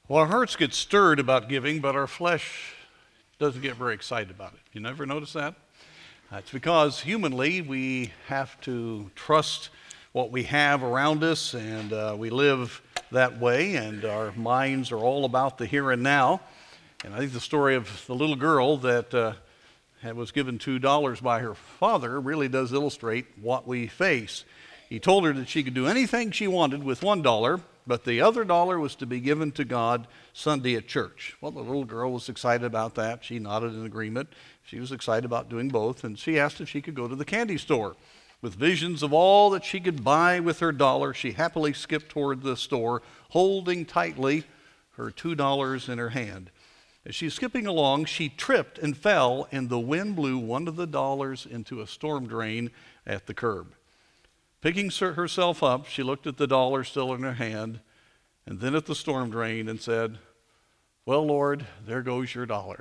Well, our hearts get stirred about giving, but our flesh doesn't get very excited about it. You never notice that? It's because humanly we have to trust what we have around us, and we live that way, and our minds are all about the here and now. And I think the story of the little girl that was given $2 by her father really does illustrate what we face. He told her that she could do anything she wanted with $1, but the other dollar was to be given to God Sunday at church. Well, the little girl was excited about that. She nodded in agreement. She was excited about doing both, and she asked if she could go to the candy store. With visions of all that she could buy with her dollar, she happily skipped toward the store, holding tightly her $2 in her hand. As she was skipping along, she tripped and fell, and the wind blew one of the dollars into a storm drain at the curb. Picking herself up, she looked at the dollar still in her hand, and then at the storm drain and said, "Well, Lord, there goes your dollar."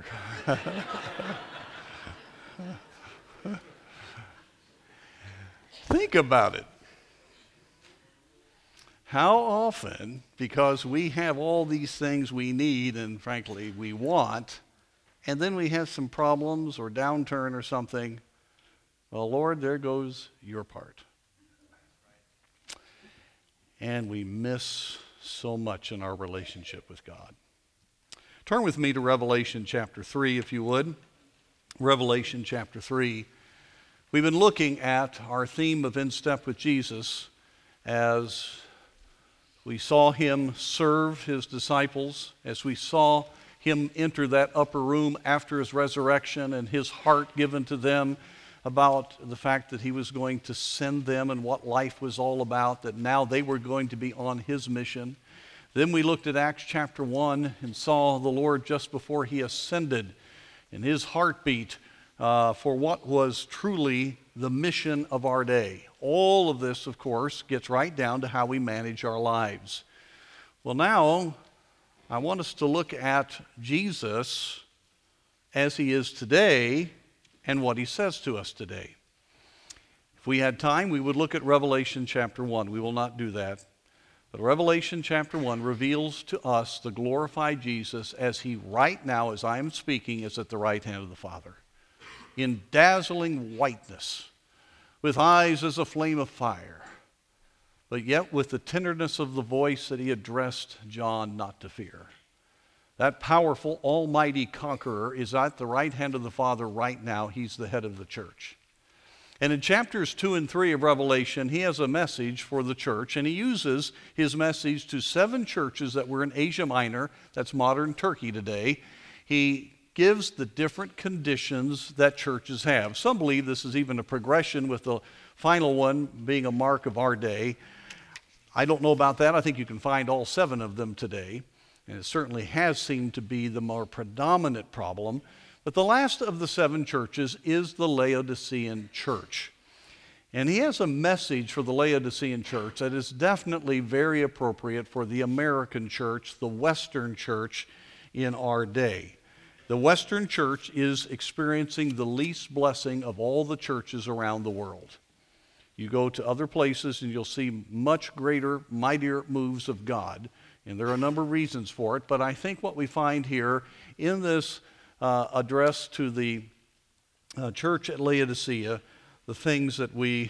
Think about it. How often, because we have all these things we need and frankly we want, and then we have some problems or downturn or something, well, Lord, there goes your part. And we miss so much in our relationship with God. Turn with me to Revelation chapter 3, if you would. Revelation chapter 3. We've been looking at our theme of In Step with Jesus as we saw him serve his disciples, as we saw him enter that upper room after his resurrection and his heart given to them about the fact that he was going to send them and what life was all about, that now they were going to be on his mission. Then we looked at Acts chapter 1 and saw the Lord just before he ascended and his heartbeat for what was truly the mission of our day. All of this, of course, gets right down to how we manage our lives. Well, now I want us to look at Jesus as he is today and what he says to us today. If we had time, we would look at Revelation chapter 1. We will not do that. But Revelation chapter 1 reveals to us the glorified Jesus as he right now, as I am speaking, is at the right hand of the Father, in dazzling whiteness, with eyes as a flame of fire, but yet with the tenderness of the voice that he addressed John not to fear. That powerful, almighty conqueror is at the right hand of the Father right now. He's the head of the church. And in chapters 2 and 3 of Revelation, he has a message for the church, and he uses his message to 7 churches that were in Asia Minor, that's modern Turkey today. He gives the different conditions that churches have. Some believe this is even a progression, with the final one being a mark of our day. I don't know about that. I think you can find all 7 of them today. And it certainly has seemed to be the more predominant problem. But the last of the 7 churches is the Laodicean church. And he has a message for the Laodicean church that is definitely very appropriate for the American church, the Western church in our day. The Western church is experiencing the least blessing of all the churches around the world. You go to other places and you'll see much greater, mightier moves of God. And there are a number of reasons for it, but I think what we find here in this address to the church at Laodicea, the things that we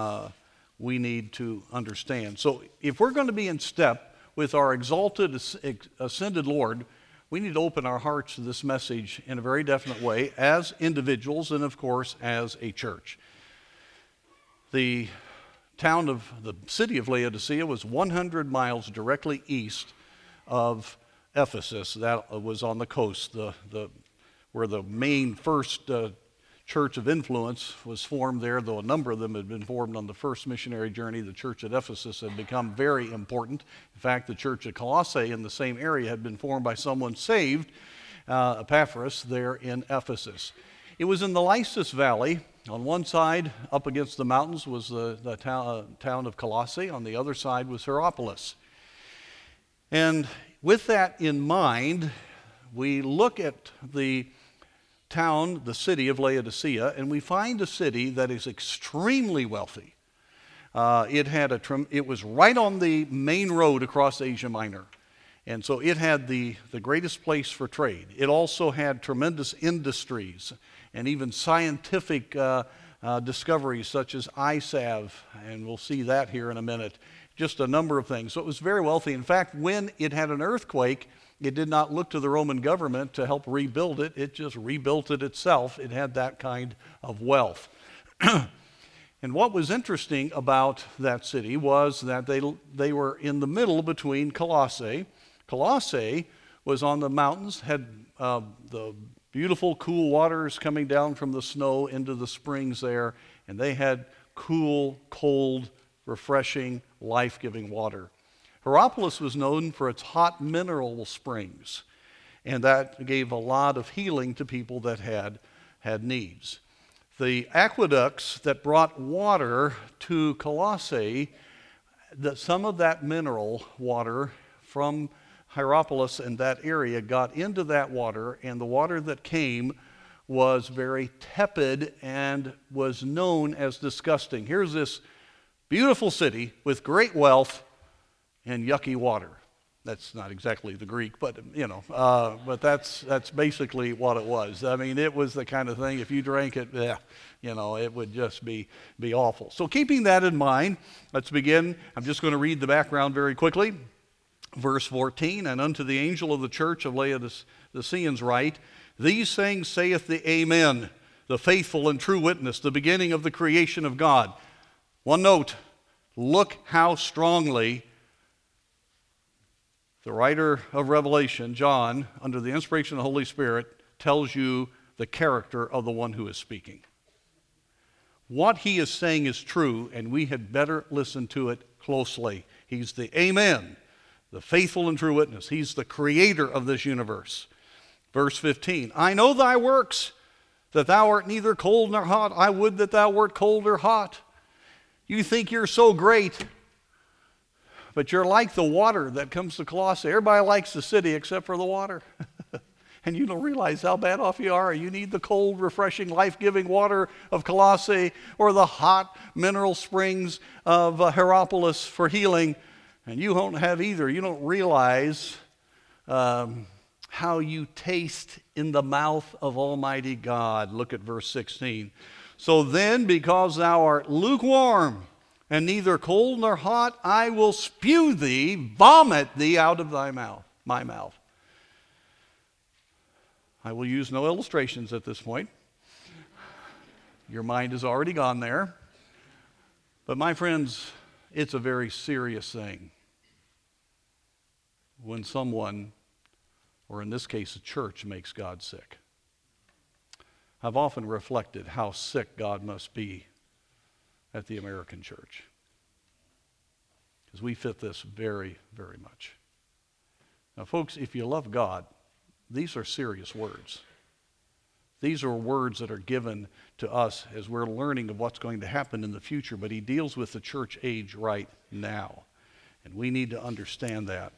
need to understand. So if we're going to be in step with our exalted, ascended Lord, we need to open our hearts to this message in a very definite way as individuals and, of course, as a church. The city of Laodicea was 100 miles directly east of Ephesus. That was on the coast, where the main first church of influence was formed there, though a number of them had been formed on the first missionary journey. The church at Ephesus had become very important. In fact, the church at Colossae in the same area had been formed by someone saved, Epaphras, there in Ephesus. It was in the Lycus Valley. On one side, up against the mountains, was the town of Colossae. On the other side was Hierapolis. And with that in mind, we look at the town, the city of Laodicea, and we find a city that is extremely wealthy. It was right on the main road across Asia Minor. And so it had the greatest place for trade. It also had tremendous industries and even scientific discoveries such as eye salve, and we'll see that here in a minute. Just a number of things. So it was very wealthy. In fact, when it had an earthquake, it did not look to the Roman government to help rebuild it. It just rebuilt it itself. It had that kind of wealth. And what was interesting about that city was that they were in the middle between Colossae. Colossae was on the mountains, had the beautiful cool waters coming down from the snow into the springs there, and they had cool, cold, refreshing, life-giving water. Hierapolis was known for its hot mineral springs, and that gave a lot of healing to people that had needs. The aqueducts that brought water to Colossae, some of that mineral water from Hierapolis and that area got into that water, and the water that came was very tepid and was known as disgusting. Here's this beautiful city with great wealth and yucky water. That's not exactly the Greek, but but that's basically what it was. I mean, it was the kind of thing, if you drank it, it would just be awful. So keeping that in mind, let's begin. I'm just going to read the background very quickly. Verse 14, and unto the angel of the church of Laodiceans write, these things saith the Amen, the faithful and true witness, the beginning of the creation of God. One note, look how strongly the writer of Revelation, John, under the inspiration of the Holy Spirit, tells you the character of the one who is speaking. What he is saying is true, and we had better listen to it closely. He's the Amen, the faithful and true witness. He's the creator of this universe. Verse 15, I know thy works, that thou art neither cold nor hot. I would that thou wert cold or hot. You think you're so great, but you're like the water that comes to Colossae. Everybody likes the city except for the water. And you don't realize how bad off you are. You need the cold, refreshing, life-giving water of Colossae or the hot mineral springs of Hierapolis for healing. And you don't have either. You don't realize how you taste in the mouth of Almighty God. Look at verse 16. So then, because thou art lukewarm, and neither cold nor hot, I will spew thee, vomit thee out of my mouth. I will use no illustrations at this point. Your mind has already gone there. But my friends, it's a very serious thing when someone, or in this case a church, makes God sick. I've often reflected how sick God must be at the American church, because we fit this very, very much. Now, folks, if you love God, these are serious words. These are words that are given to us as we're learning of what's going to happen in the future, but he deals with the church age right now, and we need to understand that.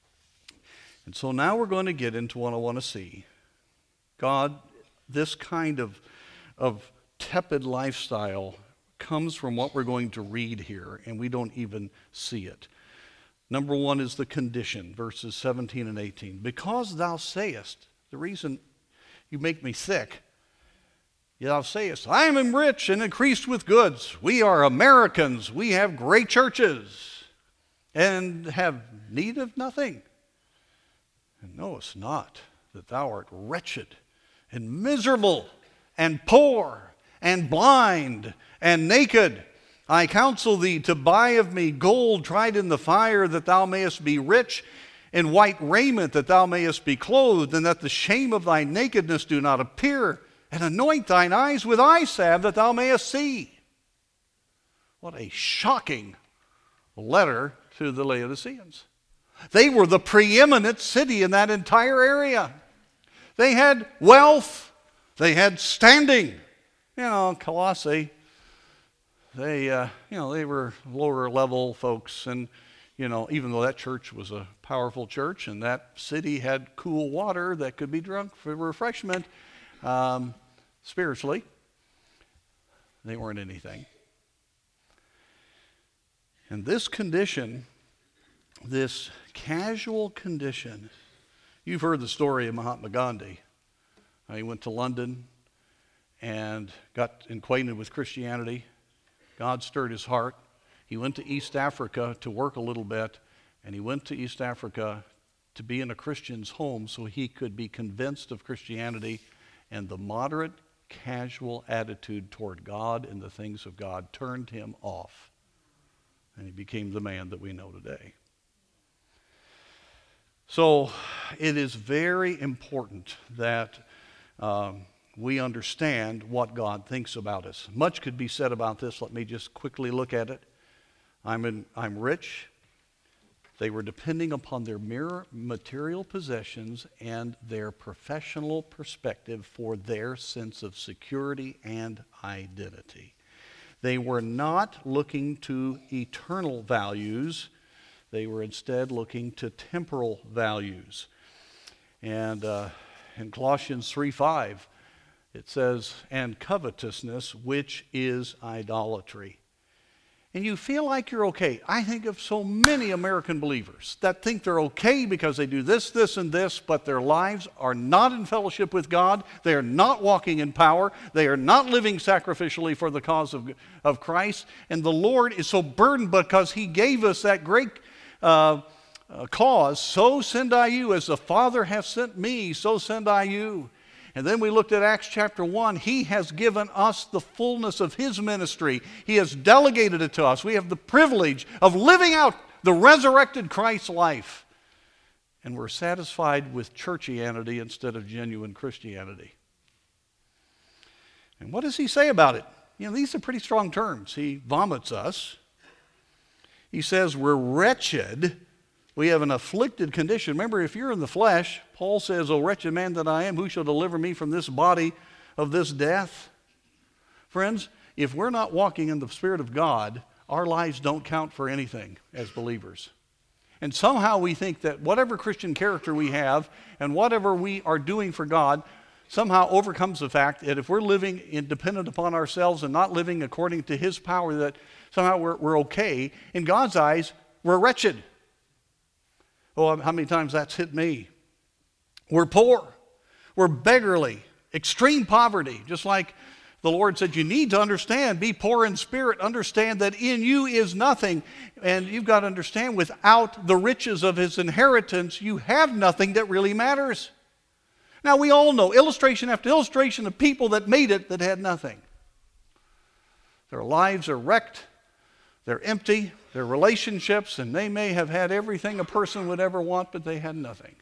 And so now we're going to get into what I want to see. God, this kind of tepid lifestyle comes from what we're going to read here, and we don't even see it. Number one is the condition, verses 17 and 18. Because thou sayest, the reason you make me sick, thou sayest, I am rich and increased with goods. We are Americans. We have great churches and have need of nothing. And knowest not that thou art wretched and miserable and poor and blind and naked. I counsel thee to buy of me gold tried in the fire, that thou mayest be rich, and white raiment, that thou mayest be clothed, and that the shame of thy nakedness do not appear, and anoint thine eyes with eye salve, that thou mayest see. What a shocking letter to the Laodiceans. They were the preeminent city in that entire area. They had wealth. They had standing. Colossae, they were lower level folks, and even though that church was a powerful church and that city had cool water that could be drunk for refreshment, spiritually, they weren't anything. And this condition this casual condition. You've heard the story of Mahatma Gandhi. He went to London and got acquainted with Christianity. God stirred his heart. He went to East Africa to work a little bit, and he went to East Africa to be in a Christian's home so he could be convinced of Christianity, and the moderate, casual attitude toward God and the things of God turned him off, and he became the man that we know today. So it is very important that we understand what God thinks about us. Much could be said about this. Let me just quickly look at it. I'm rich. They were depending upon their mere material possessions and their professional perspective for their sense of security and identity. They were not looking to eternal values. They were instead looking to temporal values. And in Colossians 3:5, it says, and covetousness, which is idolatry. And you feel like you're okay. I think of so many American believers that think they're okay because they do this, this, and this, but their lives are not in fellowship with God. They are not walking in power. They are not living sacrificially for the cause of Christ. And the Lord is so burdened because he gave us that great cause. So send I you, as the Father hath sent me, so send I you. And then we looked at Acts chapter 1. He has given us the fullness of his ministry. He has delegated it to us. We have the privilege of living out the resurrected Christ's life. And we're satisfied with churchianity instead of genuine Christianity. And what does he say about it? These are pretty strong terms. He vomits us. He says we're wretched. We have an afflicted condition. Remember, if you're in the flesh, Paul says, O wretched man that I am, who shall deliver me from this body of this death? Friends, if we're not walking in the Spirit of God, our lives don't count for anything as believers. And somehow we think that whatever Christian character we have and whatever we are doing for God somehow overcomes the fact that if we're living independent upon ourselves and not living according to his power, that somehow we're okay. In God's eyes, we're wretched. Oh, how many times that's hit me. We're poor. We're beggarly. Extreme poverty. Just like the Lord said, you need to understand, be poor in spirit. Understand that in you is nothing. And you've got to understand, without the riches of his inheritance, you have nothing that really matters. Now, we all know illustration after illustration of people that made it that had nothing. Their lives are wrecked. They're empty. Their relationships, and they may have had everything a person would ever want, but they had nothing.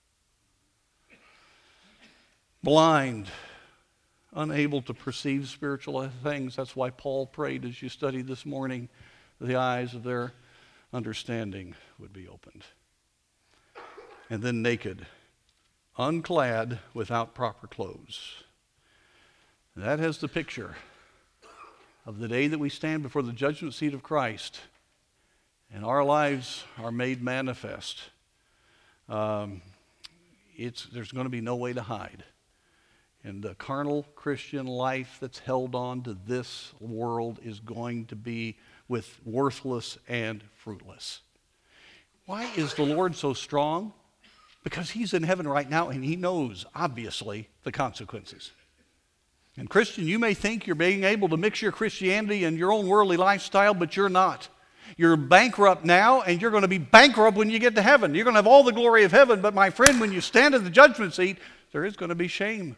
Blind, unable to perceive spiritual things. That's why Paul prayed, as you studied this morning, the eyes of their understanding would be opened. And then naked, unclad, without proper clothes. And that has the picture of the day that we stand before the judgment seat of Christ and our lives are made manifest. There's going to be no way to hide. And the carnal Christian life that's held on to this world is going to be worthless and fruitless. Why is the Lord so strong? Because he's in heaven right now and he knows, obviously, the consequences. And Christian, you may think you're being able to mix your Christianity and your own worldly lifestyle, but you're not. You're bankrupt now, and you're going to be bankrupt when you get to heaven. You're going to have all the glory of heaven, but my friend, when you stand in the judgment seat, there is going to be shame.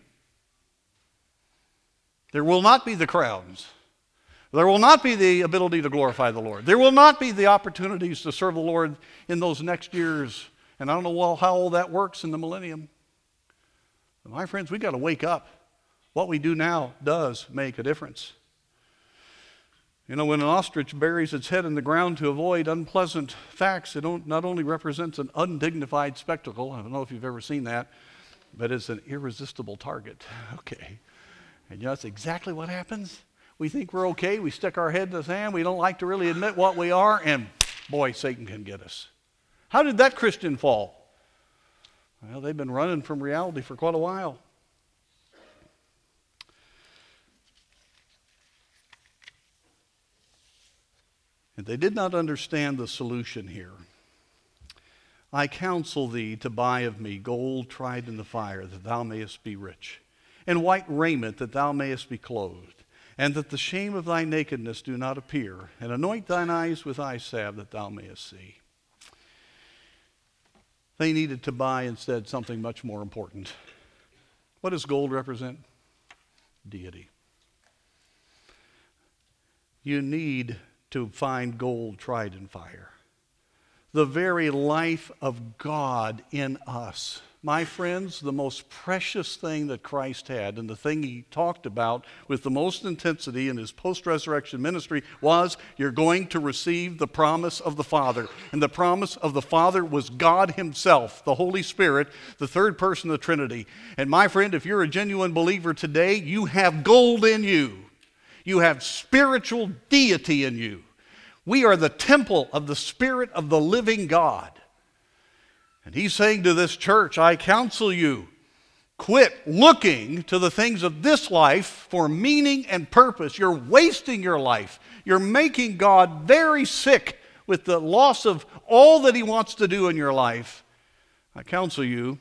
There will not be the crowns. There will not be the ability to glorify the Lord. There will not be the opportunities to serve the Lord in those next years. And I don't know how all that works in the millennium. But my friends, we've got to wake up. What we do now does make a difference. When an ostrich buries its head in the ground to avoid unpleasant facts, it not only represents an undignified spectacle, I don't know if you've ever seen that, but it's an irresistible target. Okay. And that's exactly what happens. We think we're okay. We stick our head in the sand. We don't like to really admit what we are, and boy, Satan can get us. How did that Christian fall? Well, they've been running from reality for quite a while. And they did not understand the solution here. I counsel thee to buy of me gold tried in the fire, that thou mayest be rich, and white raiment, that thou mayest be clothed, and that the shame of thy nakedness do not appear, and anoint thine eyes with eye salve, that thou mayest see. They needed to buy instead something much more important. What does gold represent? Deity. You need to find gold tried in fire. The very life of God in us. My friends, the most precious thing that Christ had, and the thing he talked about with the most intensity in his post-resurrection ministry, was you're going to receive the promise of the Father. And the promise of the Father was God himself, the Holy Spirit, the third person of the Trinity. And my friend, if you're a genuine believer today, you have gold in you. You have spiritual deity in you. We are the temple of the Spirit of the living God. And he's saying to this church, I counsel you, quit looking to the things of this life for meaning and purpose. You're wasting your life. You're making God very sick with the loss of all that he wants to do in your life. I counsel you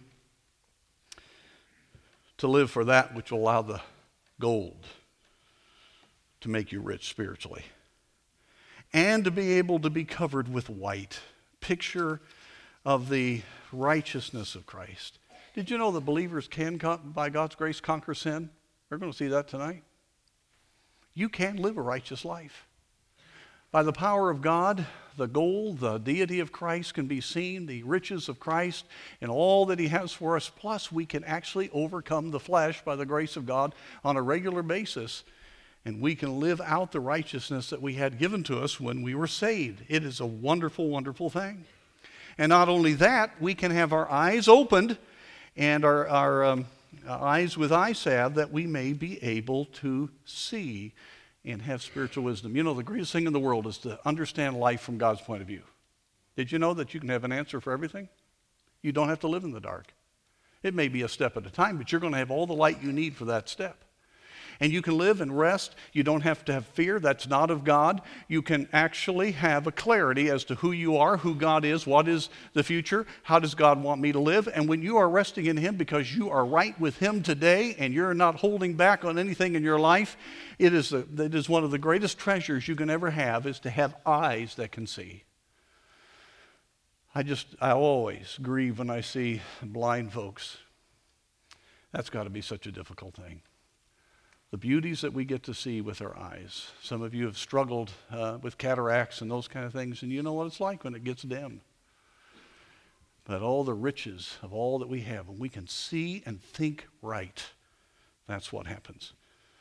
to live for that which will allow the gold to make you rich spiritually, and to be able to be covered with white. Picture of the righteousness of Christ. Did you know that believers can, by God's grace, conquer sin? We're going to see that tonight. You can live a righteous life. By the power of God, the gold, the deity of Christ can be seen, the riches of Christ, and all that he has for us. Plus, we can actually overcome the flesh by the grace of God on a regular basis. And we can live out the righteousness that we had given to us when we were saved. It is a wonderful, wonderful thing. And not only that, we can have our eyes opened and our eyes with eye salve, that we may be able to see and have spiritual wisdom. You know, the greatest thing in the world is to understand life from God's point of view. Did you know that you can have an answer for everything? You don't have to live in the dark. It may be a step at a time, but you're going to have all the light you need for that step. And you can live and rest. You don't have to have fear. That's not of God. You can actually have a clarity as to who you are, who God is, what is the future, how does God want me to live. And when you are resting in him because you are right with him today and you're not holding back on anything in your life, it is one of the greatest treasures you can ever have, is to have eyes that can see. I always grieve when I see blind folks. That's got to be such a difficult thing. The beauties that we get to see with our eyes. Some of you have struggled with cataracts and those kind of things, and you know what it's like when it gets dim. But all the riches of all that we have, when we can see and think right, that's what happens.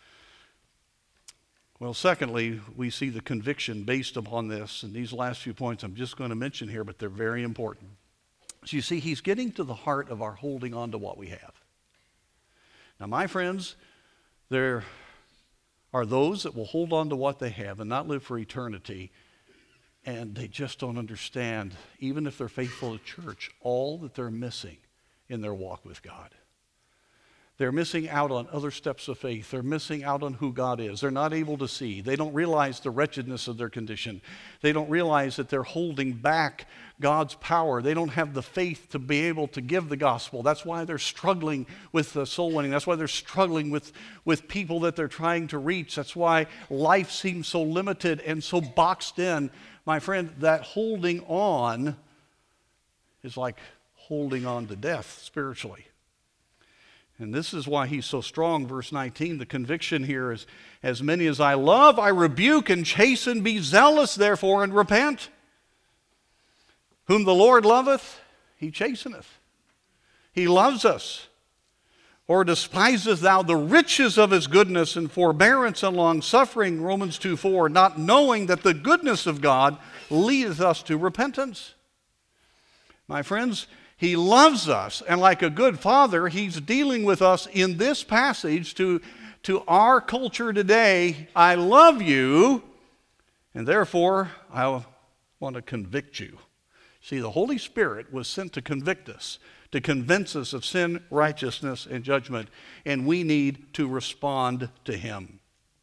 Well, secondly, we see the conviction based upon this, and these last few points I'm just going to mention here, but they're very important. So you see, he's getting to the heart of our holding on to what we have. Now, my friends, there are those that will hold on to what they have and not live for eternity, and they just don't understand, even if they're faithful to church, all that they're missing in their walk with God. They're missing out on other steps of faith. They're missing out on who God is. They're not able to see. They don't realize the wretchedness of their condition. They don't realize that they're holding back God's power. They don't have the faith to be able to give the gospel. That's why they're struggling with soul winning. That's why they're struggling with people that they're trying to reach. That's why life seems so limited and so boxed in. My friend, that holding on is like holding on to death spiritually. And this is why he's so strong. Verse 19, the conviction here is, as many as I love, I rebuke and chasten. Be zealous, therefore, and repent. Whom the Lord loveth, he chasteneth. He loves us. Or despisest thou the riches of his goodness and forbearance and long-suffering, Romans 2:4, not knowing that the goodness of God leadeth us to repentance. My friends, he loves us, and like a good father, he's dealing with us in this passage to our culture today. I love you, and therefore I want to convict you. See, the Holy Spirit was sent to convict us, to convince us of sin, righteousness, and judgment, and we need to respond to him.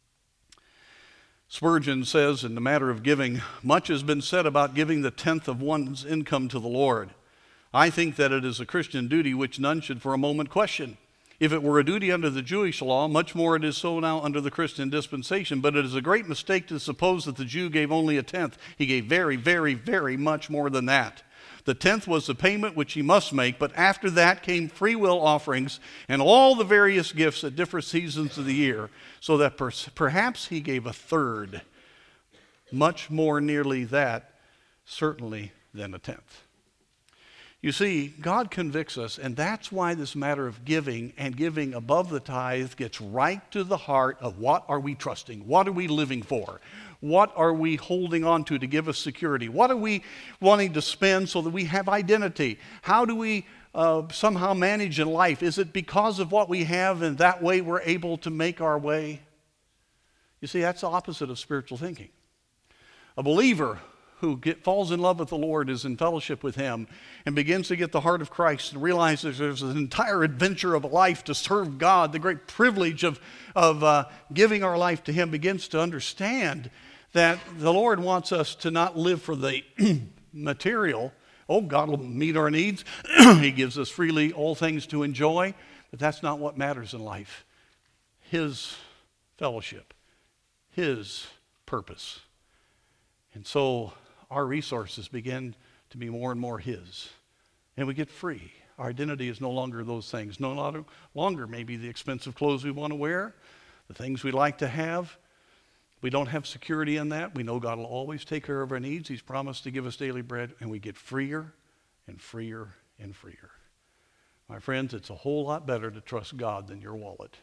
Spurgeon says, in the matter of giving, much has been said about giving the tenth of one's income to the Lord. I think that it is a Christian duty which none should for a moment question. If it were a duty under the Jewish law, much more it is so now under the Christian dispensation. But it is a great mistake to suppose that the Jew gave only a tenth. He gave very, very, very much more than that. The tenth was the payment which he must make, but after that came free will offerings and all the various gifts at different seasons of the year, so that perhaps he gave a third, much more nearly that, certainly, than a tenth. You see, God convicts us, and that's why this matter of giving and giving above the tithe gets right to the heart of what are we trusting? What are we living for? What are we holding on to give us security? What are we wanting to spend so that we have identity? How do we somehow manage in life? Is it because of what we have and that way we're able to make our way? You see, that's the opposite of spiritual thinking. A believer who falls in love with the Lord is in fellowship with Him and begins to get the heart of Christ and realizes there's an entire adventure of a life to serve God, the great privilege of giving our life to Him, begins to understand that the Lord wants us to not live for the material. Oh, God will meet our needs. He gives us freely all things to enjoy, but that's not what matters in life. His fellowship, His purpose. And so our resources begin to be more and more His. And we get free. Our identity is no longer those things. No longer maybe the expensive clothes we want to wear, the things we like to have. We don't have security in that. We know God will always take care of our needs. He's promised to give us daily bread, and we get freer and freer and freer. My friends, it's a whole lot better to trust God than your wallet.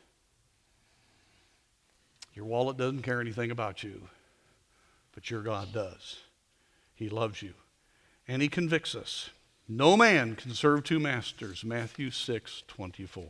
Your wallet doesn't care anything about you, but your God does. He loves you, and He convicts us. No man can serve two masters, Matthew 6:24.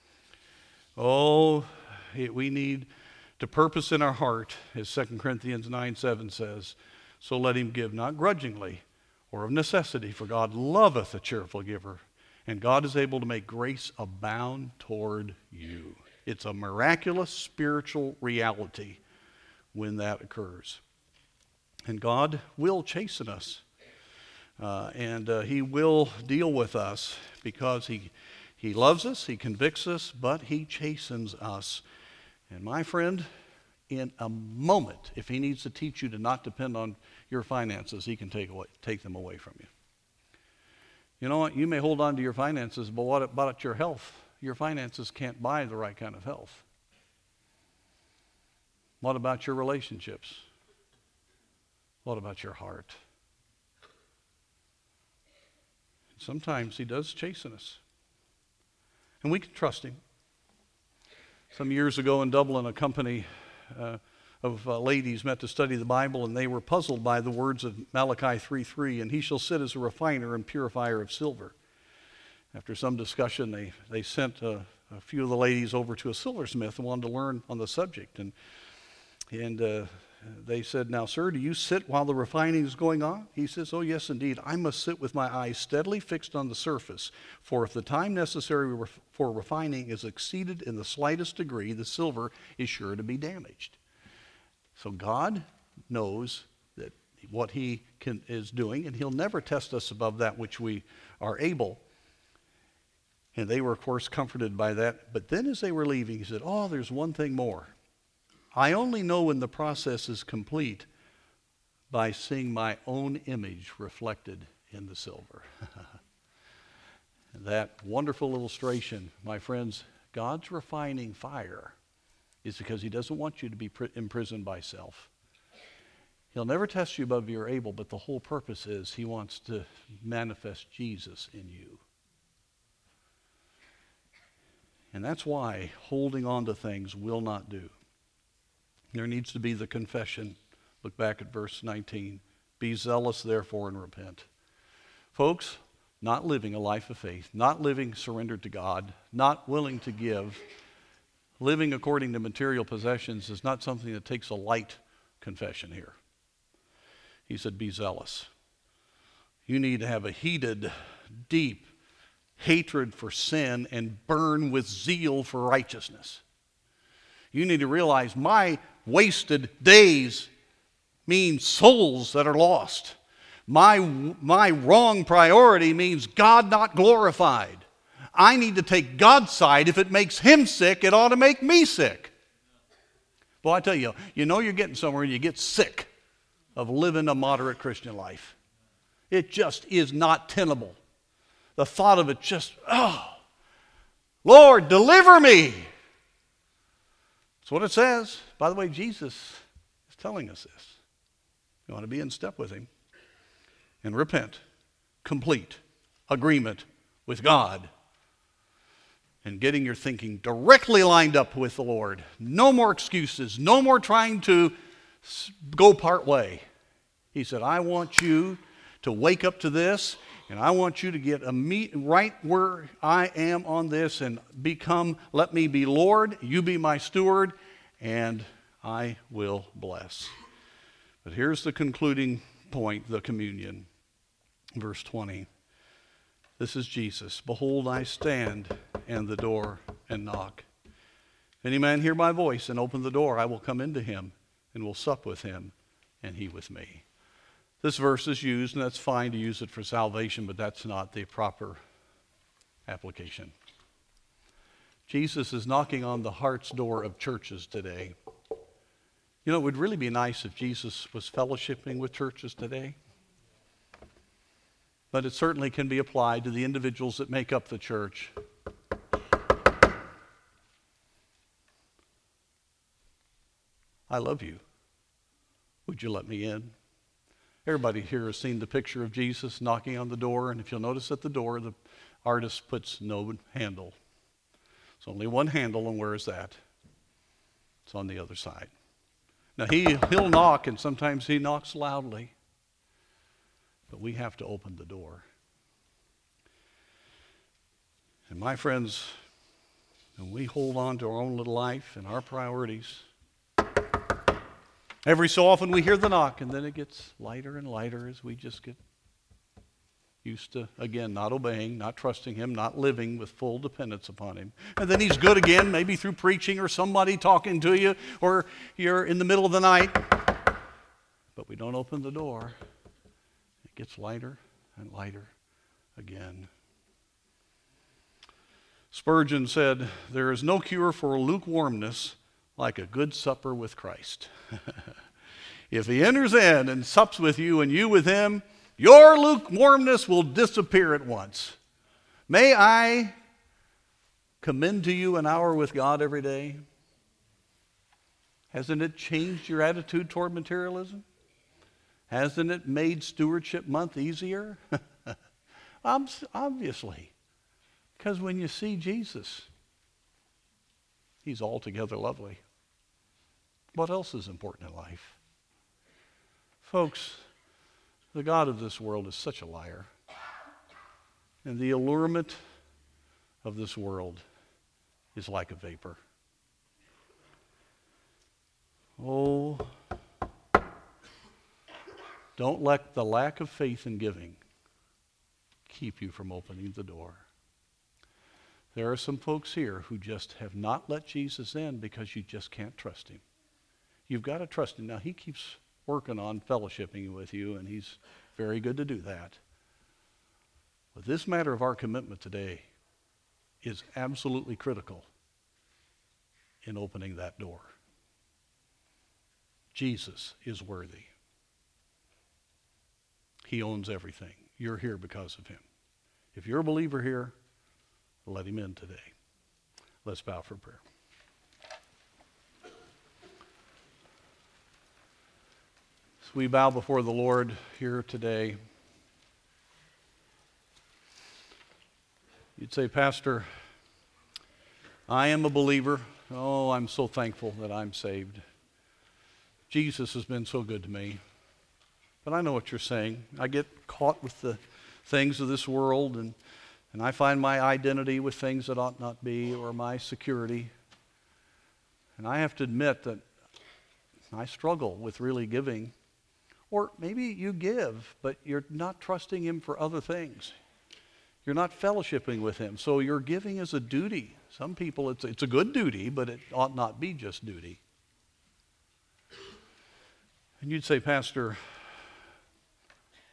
Oh, we need to purpose in our heart, as 2 Corinthians 9:7 says, so let him give not grudgingly or of necessity, for God loveth a cheerful giver, and God is able to make grace abound toward you. It's a miraculous spiritual reality when that occurs. And God will chasten us, and He will deal with us because He loves us, He convicts us, but He chastens us. And my friend, in a moment, if He needs to teach you to not depend on your finances, He can take them away from you. You know what? You may hold on to your finances, but what about your health? Your finances can't buy the right kind of health. What about your relationships? What about your heart? Sometimes He does chasten us, and we can trust Him. Some years ago in Dublin, a company of ladies met to study the Bible, and they were puzzled by the words of Malachi 3:3, and He shall sit as a refiner and purifier of silver. After some discussion, they sent a few of the ladies over to a silversmith and wanted to learn on the subject. And they said, now, sir, do you sit while the refining is going on? He says, oh, yes, indeed. I must sit with my eyes steadily fixed on the surface. For if the time necessary for refining is exceeded in the slightest degree, the silver is sure to be damaged. So God knows that what He is doing, and He'll never test us above that which we are able. And they were, of course, comforted by that. But then as they were leaving, He said, oh, there's one thing more. I only know when the process is complete by seeing my own image reflected in the silver. That wonderful illustration, my friends, God's refining fire is because He doesn't want you to be imprisoned by self. He'll never test you above your able, but the whole purpose is He wants to manifest Jesus in you. And that's why holding on to things will not do. There needs to be the confession. Look back at verse 19. Be zealous, therefore, and repent. Folks, not living a life of faith, not living surrendered to God, not willing to give, living according to material possessions is not something that takes a light confession here. He said, be zealous. You need to have a heated, deep hatred for sin and burn with zeal for righteousness. You need to realize my wasted days mean souls that are lost. My wrong priority means God not glorified. I need to take God's side. If it makes him sick, it ought to make me sick. Well, I tell you, you know you're getting somewhere and you get sick of living a moderate Christian life. It just is not tenable. The thought of it just, Lord, deliver me. That's what it says. By the way, Jesus is telling us this. You want to be in step with him and repent. Complete agreement with God. And getting your thinking directly lined up with the Lord. No more excuses. No more trying to go part way. He said, I want you to wake up to this, and I want you to get right where I am on this and let me be Lord, you be my steward, and I will bless. But here's the concluding point, the communion. Verse 20. This is Jesus. Behold, I stand at the door and knock. If any man hear my voice and open the door, I will come into him and will sup with him and he with me. This verse is used, and that's fine to use it for salvation, but that's not the proper application. Jesus is knocking on the heart's door of churches today. You know, it would really be nice if Jesus was fellowshipping with churches today. But it certainly can be applied to the individuals that make up the church. I love you. Would you let me in? Everybody here has seen the picture of Jesus knocking on the door, and if you'll notice at the door, the artist puts no handle. It's only one handle, and where is that? It's on the other side. Now, he'll knock, and sometimes he knocks loudly. But we have to open the door. And my friends, when we hold on to our own little life and our priorities, every so often we hear the knock, and then it gets lighter and lighter as we just get used to, again, not obeying, not trusting him, not living with full dependence upon him. And then he's good again, maybe through preaching or somebody talking to you, or you're in the middle of the night. But we don't open the door. Gets lighter and lighter again. Spurgeon said, there is no cure for lukewarmness like a good supper with Christ. If he enters in and sups with you and you with him, your lukewarmness will disappear at once. May I commend to you an hour with God every day? Hasn't it changed your attitude toward materialism? Hasn't it made Stewardship Month easier? Obviously. Because when you see Jesus, he's altogether lovely. What else is important in life? Folks, the God of this world is such a liar. And the allurement of this world is like a vapor. Oh, don't let the lack of faith in giving keep you from opening the door. There are some folks here who just have not let Jesus in because you just can't trust him. You've got to trust him. Now, he keeps working on fellowshipping with you, and he's very good to do that. But this matter of our commitment today is absolutely critical in opening that door. Jesus is worthy. He owns everything. You're here because of him. If you're a believer here, let him in today. Let's bow for prayer. As we bow before the Lord here today, you'd say, Pastor, I am a believer. Oh, I'm so thankful that I'm saved. Jesus has been so good to me. But I know what you're saying. I get caught with the things of this world, and I find my identity with things that ought not be, or my security. And I have to admit that I struggle with really giving. Or maybe you give, but you're not trusting him for other things. You're not fellowshipping with him. So your giving is a duty. Some people, it's a good duty, but it ought not be just duty. And you'd say, Pastor,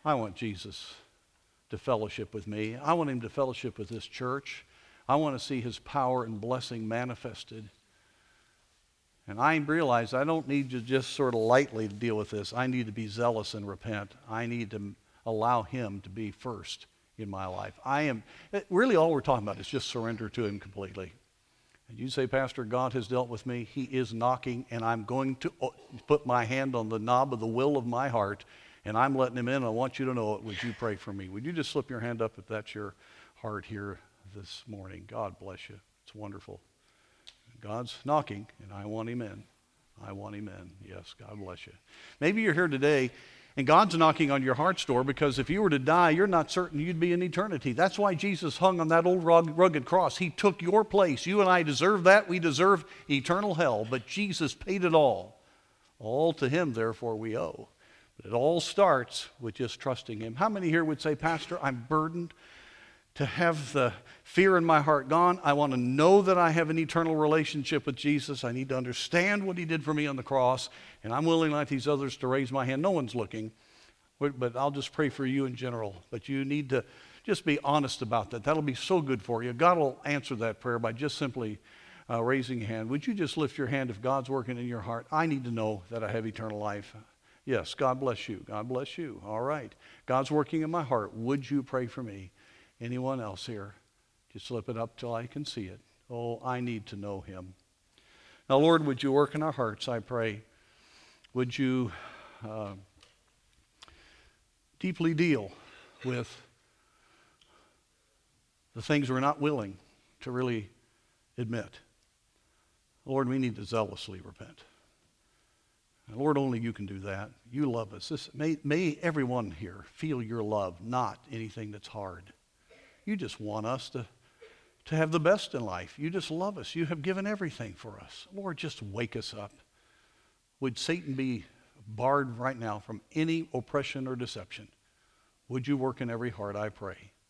I want Jesus to fellowship with me. I want him to fellowship with this church. I want to see his power and blessing manifested. And I realize I don't need to just sort of lightly deal with this. I need to be zealous and repent. I need to allow him to be first in my life. Really all we're talking about is just surrender to him completely. And you say, Pastor, God has dealt with me. He is knocking, and I'm going to put my hand on the knob of the will of my heart, and I'm letting him in. I want you to know it. Would you pray for me? Would you just slip your hand up if that's your heart here this morning? God bless you. It's wonderful. God's knocking, and I want him in. I want him in. Yes, God bless you. Maybe you're here today, and God's knocking on your heart's door because if you were to die, you're not certain you'd be in eternity. That's why Jesus hung on that old rugged cross. He took your place. You and I deserve that. We deserve eternal hell, but Jesus paid it all. All to him, therefore, we owe. But it all starts with just trusting him. How many here would say, Pastor, I'm burdened to have the fear in my heart gone? I want to know that I have an eternal relationship with Jesus. I need to understand what he did for me on the cross, and I'm willing, like these others, to raise my hand. No one's looking, but I'll just pray for you in general. But you need to just be honest about that. That'll be so good for you. God will answer that prayer by just simply raising your hand. Would you just lift your hand if God's working in your heart? I need to know that I have eternal life. Yes, God bless you. God bless you. All right. God's working in my heart. Would you pray for me? Anyone else here? Just slip it up till I can see it. Oh, I need to know him. Now, Lord, would you work in our hearts, I pray. Would you deeply deal with the things we're not willing to really admit. Lord, we need to zealously repent. And Lord, only you can do that. You love us. May everyone here feel your love, not anything that's hard. You just want us to have the best in life. You just love us. You have given everything for us. Lord, just wake us up. Would Satan be barred right now from any oppression or deception? Would you work in every heart, I pray.